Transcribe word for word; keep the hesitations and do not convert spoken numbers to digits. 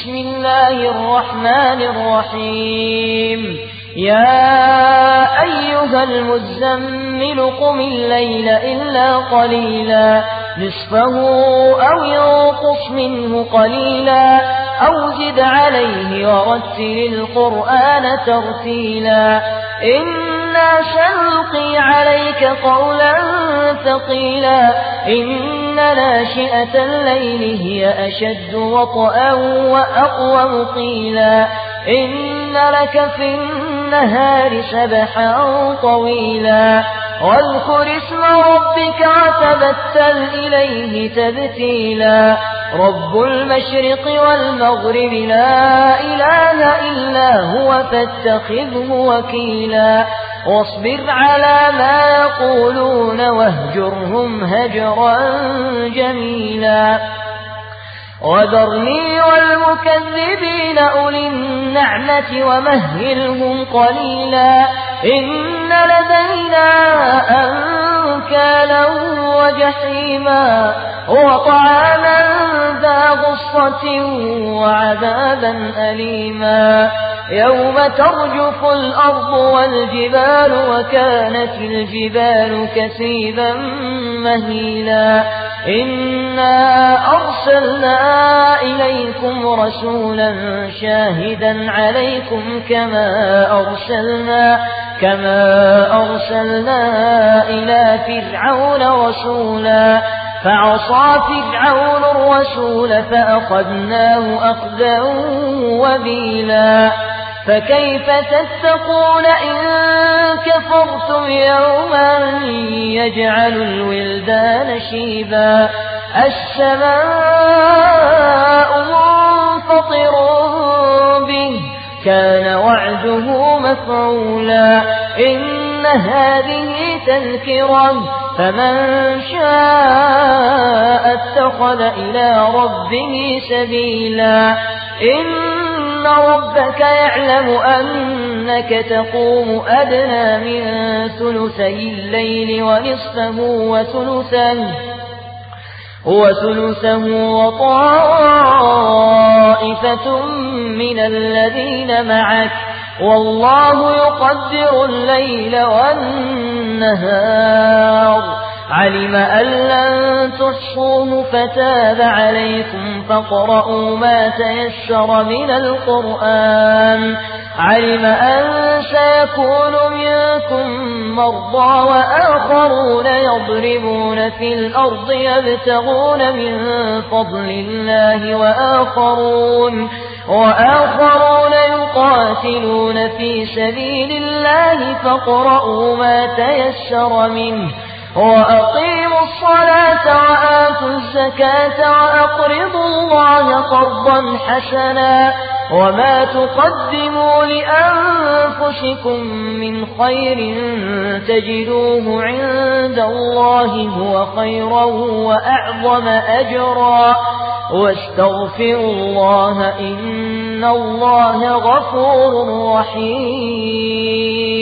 بسم الله الرحمن الرحيم يا أيها المزمل قم الليل إلا قليلا نصفه أو ينقص منه قليلا أو زد عليه ورتل القرآن ترتيلا إنا سنلقي عليك قولا ثقيلا إن ناشئة الليل هي أشد وطئا وأقوم قيلا إن لك في النهار سبحا طويلا واذكر اسم ربك وتبتل إليه تبتيلا رب المشرق والمغرب لا إله إلا هو فاتخذه وكيلا واصبر على ما يقولون واهجرهم هجرا جميلا وذرني والمكذبين أولي النعمة ومهلهم قليلا إن لدينا أنكالا وجحيما وطعاما ذا غصة وعذابا أليما يوم ترجف الأرض والجبال وكانت الجبال كثيبا مهيلا إنا أرسلنا إليكم رسولا شاهدا عليكم كما أرسلنا كما أرسلنا إلى فرعون رسولا فعصى فرعون الرسول فأخذناه أخذا وبيلا فكيف تتقون إن كفرتم يوما يجعل الولدان شيبا السماء منفطر به كان وعده مفعولا إن هذه تذكرة فمن شاء اتخذ إلى ربه سبيلا إن ربك يعلم أنك تقوم أدنى من ثلثي الليل ونصفه وثلثه وثلثه وطائفة من الذين معك والله يقدر الليل والنهار علم أن لن تحصوه فتاب عليكم فاقرؤوا ما تيسر من القرآن علم أن سيكون منكم مرضى وآخرون يضربون في الأرض يبتغون من فضل الله وآخرون وآخرون يقاتلون في سبيل الله فاقرؤوا ما تيسر منه وأقيموا الصلاة وآتوا الزكاة وأقرضوا الله قرضا حسنا وما تقدموا لأنفسكم من خير تجدوه عند الله هو خيرا وأعظم أجرا واستغفروا الله إن الله غفور رحيم